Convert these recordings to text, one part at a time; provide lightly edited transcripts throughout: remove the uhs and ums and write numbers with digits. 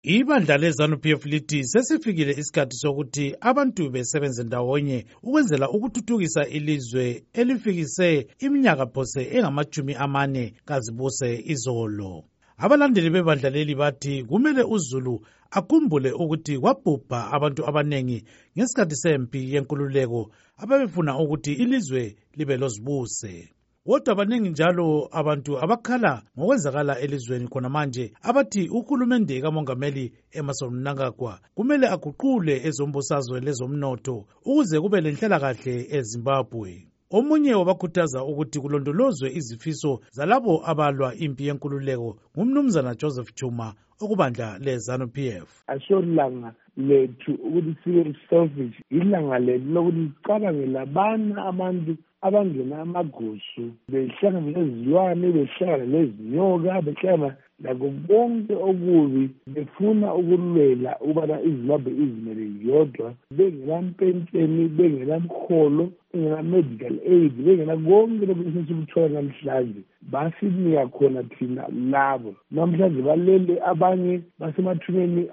Ibandla leZANU-PF lithi sesifikile isikhathi sokuthi abantu besebenze ndawonye ukwenzela ukuthuthukisa ilizwe elifikise iminyaka phose engama-40 kazibuse izolo. Abalandeli bebandla leli bathi kumele uZulu akhumbule ukuthi kwabhubha abantu abanengi ngesikhathi sempi yenkululeko ababefuna ukuthi ilizwe libe lozibuse. Kodwa abaningi njalo abantu abakhala ngokwenzakala elizweni khona manje abathi uhulumende kamongameli Emmerson Mnangagwa kumele aguqule ezombusazwe lezomnotho ukuze kube lenhlalakahle eZimbabwe. Omunye wabakhuthaza ukuthi kulondolozwe izifiso zalabo abalwa impi yenkululeko ngumnumzana Joseph Chuma okubandla leZANU-PF. Asolanga lethu ukuthi sibe selfish ilanga lethu lokuthi sicabange labana abantu abangena amagusu behlangana nezilwane behlangana nezinyoka behlangana nako bonke okubi befuna ukulwela ukubana iZimbabwe izimele yodwa bengenampentsheni bengenamholo bengena-medical aid bengena konke lokhu esesikuthola namhlanje basinika khona thina labo namhlanje balele abanye basemathuneni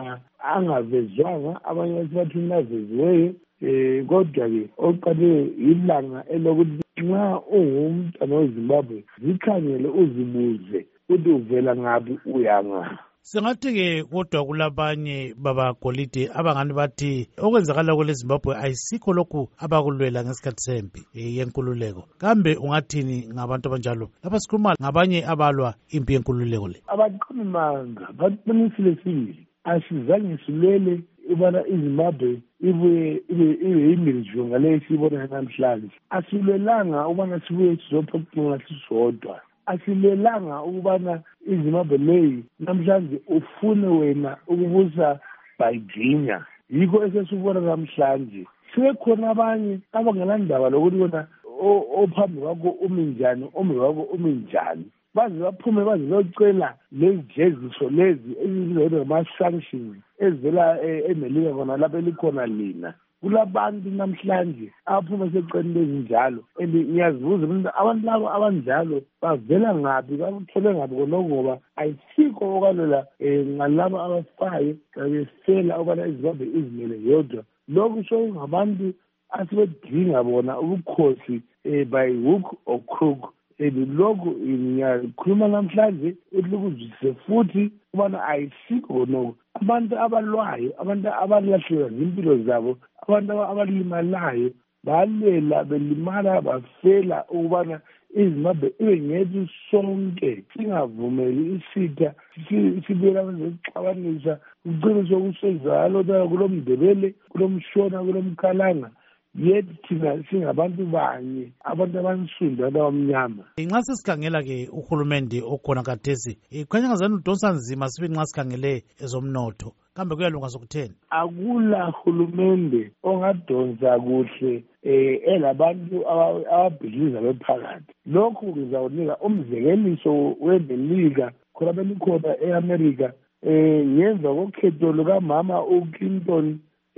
angavezwanga abanye basemathuneni aveziweyo kodwa-ke oqale ilanga elokuthi nxa ungumntwana weZimbabwe zikhangele uzibuze ukuthi uvela ngaphi uyanga. Sengathi-ke kodwa kulabanye babagolide abangani bathi okwenzakala kweleZimbabwe ayisikho lokhu abakulwela ngesikhathi sempi yenkululeko. Kambe ungathini ngabantu abanjalo lapha sikhuluma ngabanye abalwa impi yenkululeko le? Abaqhumanga baqinisile sibili asizange silwele ubana iZimbabwe ibe yimilizwe ngale siyibona namhlanje. Asilwelanga ubana sibuye sizophucula sisodwa. Asilwelanga ukubana iZimbabwe leyi namhlanje ufune wena ukubusa Virginia. Yikho esesibona namhlanje sekhona abanye abangelandaba lokuthi wena ophambi kwakho umi njani omi kwakho umi njani baze baphume baze beyocela lezi jeziso lezi ezizodwa ngama-sanctions ezivela emelika khona lapho elikhona lina. Kulabantu namhlanje abaphuma seceleni ezinjalo and ngiyazibuza ukuthi abantu labo abanjalo bavela ngaphi bakuthole ngaphi khonoko ngoba ayisikho okwalela ngalabo abafayo babefela ukubana iZimbabwe izimele yodwa. Lokhu sokungabantu asebedinga bona ubukhosi by hook or crook. Lokhu ngiyakhuluma namhlanje ukuthi ukuzwisise futhi ubana ayisikho noko abantu abalwayo abantu abalahlelwa zimpilo zabo abantu abalimalayo balwela belimala bafela ukubana iZimbabwe ibe ngethu sonke singavumeli isitha sibuyela kwezokuxabanisa kucine sokusezalo kulo Mndebele kulo Mshona kulo Mkhalanga yethu thina singabantu banye abantu abansundu abamnyama. Nxa sesikhangela-ke uhulumende okhona kathesi kukhanya ngazani udonsa nzima sibe nxa sikhangele ezomnotho kambe kuyalunga sokutheni? Akula hulumende ongadonsa kuhle elabantu ababhiziza bephakathi. Lokhu ngizawunika umzekeliso wemelika khona belikhona e-America ngemva kokhetho lukamama uClinton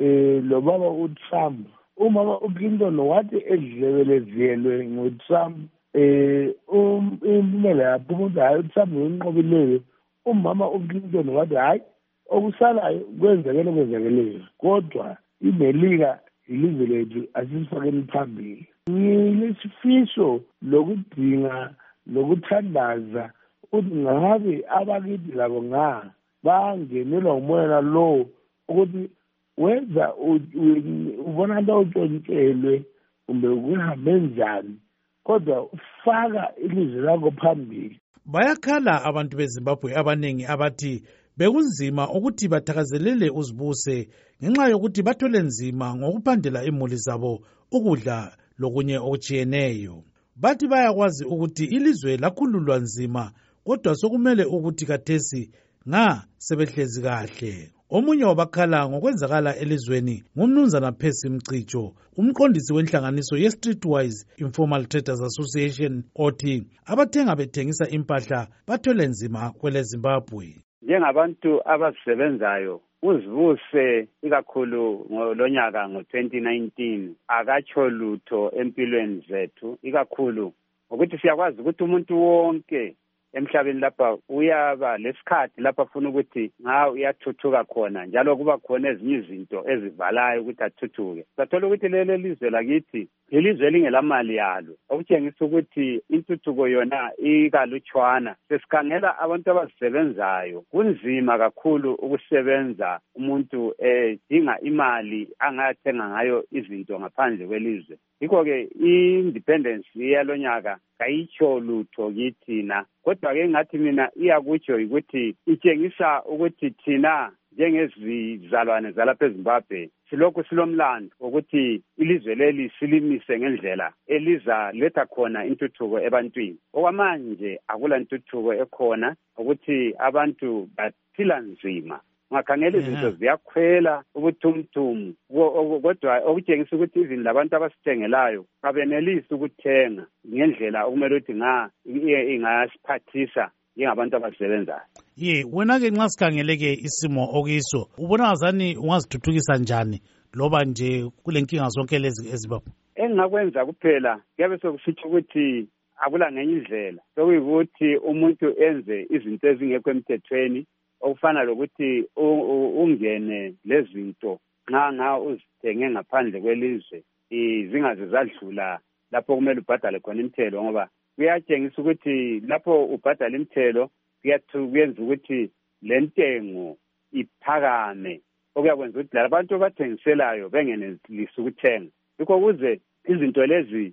lobaba uTrump. Umama uClinton wathi edlebelezelwe nguTrump impumela yaphuma ukuthi hayi uTrump ngenqobileyo. Umama uClinton wathi hayi okusalayo kwenzekeleyo kodwa imelika ilizwe lethu asisifakeni phambili. Ngilesifiso lokudinga lokuthandaza ukuthi ngabe abakithi labo bangenelwa umoya lowo ukuthi wenza ubona into utshontshelwe kumbe ukuhambe njani kodwa ufaka ilizwe lakho phambili. Bayakhala abantu beZimbabwe abanengi abathi bekunzima ukuthi bathakazelele uzibuse ngenxa yokuthi bathole nzima ngokuphandela imuli zabo ukudla lokunye okujiyeneyo. Bathi bayakwazi ukuthi ilizwe lakhululwa nzima kodwa sokumele ukuthi kathesi sebehlezi kahle. Omunye wabakhala ngokwenzakala elizweni ngumnumzana Percy Mcijo, umqondisi wenhlanganiso ye-Streetwise Informal Traders Association othi abathenga bethengisa impahla bathole nzima kwele Zimbabwe. Njengabantu abasebenzayo uzibuse ikakhulu ngolonyaka ngo-2019 akatsho lutho empilweni zethu ikakhulu ukuthi siyakwazi ukuthi umuntu wonke emhlabeni lapha uyaba lesikhathi lapha afuna ukuthi nga uyathuthuka khona njalo kuba khona ezinye izinto ezivalayo ukuthi athuthuke. Sathola ukuthi lelo lizwe lakithi ilizwe lingelamali yalo, okutshengisa ukuthi intuthuko yona ikalutshwana. Sesikhangela abantu abazisebenzayo, kunzima kakhulu ukusebenza umuntu edinga imali angathenga ngayo izinto ngaphandle kwelizwe. Yikho-ke i-independence yalonyaka kayitsho lutho kithina, kodwa-ke ngathi mina iyakutsho ukuthi itshengisa ukuthi thina njengezizalwane zalapha eZimbabwe silokhu silomlando ukuthi ilizwe leli silimise ngendlela eliza letha khona intuthuko ebantwini. Okwamanje akula ntuthuko ekhona, ukuthi abantu baphila nzima. Ungakhangela izinto ziyakhwela ubuthumthumu, kodwa okutshengisa ukuthi izini labantu abasithengelayo abenelisi ukuthenga ngendlela okumele ukuthi ingasiphathisa njengabantu abasebenzayo. Wena-ke nxa sikhangeleke isimo okiso, ubona ngazani ungazithuthukisa njani loba nje kule nkinga zonke lezi eZimbabwe? Engingakwenza kuphela kuyabe sokusitsho ukuthi akula ngenye indlela, sokuyikuthi umuntu enze izinto ezingekho emthethweni, okufana lokuthi ungene lezinto nxa uzithenge ngaphandle kwelizwe zingaze zadlula lapho kumele ubhadale khona imithelo, ngoba kuyatshengisa ukuthi lapho ubhadala imithelo kuyenza ukuthi le ntengo iphakame, okuyakwenza ukuthi labantu abathengiselayo bengenelisi ukuthenga. Yikho kuze izinto lezi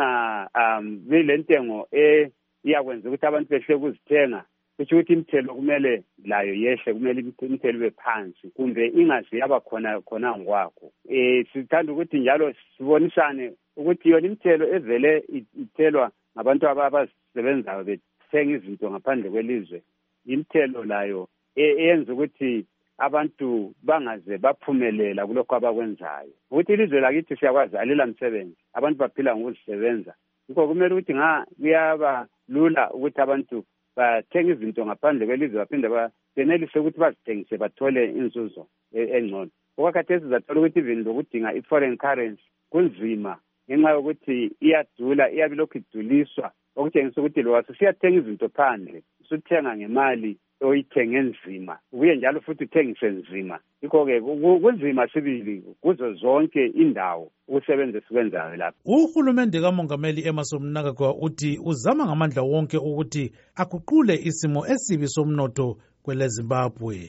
zingabi le ntengo iyakwenza ukuthi abantu behle ukuzithenga, kusho ukuthi imithelo kumele layo yehle, kumele imithelo ibe phansi kumbe ingaze yaba khona ngokwakho. Sithanda ukuthi njalo sibonisane ukuthi yona imithelo evele ithelwa ngabantu abasebenzayo bethenga izinto ngaphandle kwelizwe, imithelo layo eyenza ukuthi abantu bangaze baphumelela kulokho abakwenzayo. Ukuthi ilizwe lakithi siyakwazi alila msebenzi, abantu baphila ngokuzisebenza. Yikho kumele ukuthi kuyaba lula ukuthi abantu bathenga izinto ngaphandle kwelizwe baphinde benelise ukuthi bazithengise bathole inzuzo engcono. Okwakhathesi zathola ukuthi even lokudinga i-foreign currency kunzima ngenxa yokuthi iyadula, iyabe lokhu iduliswa, okutshengisa ukuthi lo siyathenga izinto phandle usuthenga ngemali oyithenge nzima, ubuye njalo futhi uthengise nzima. Yikho-ke kunzima sibili kuzo zonke indawo ukusebenza esikwenzayo lapha. Uhulumende kaMongameli Emmerson Mnangagwa uthi uzama ngamandla wonke ukuthi aguqule isimo esibi somnotho kweleZimbabwe.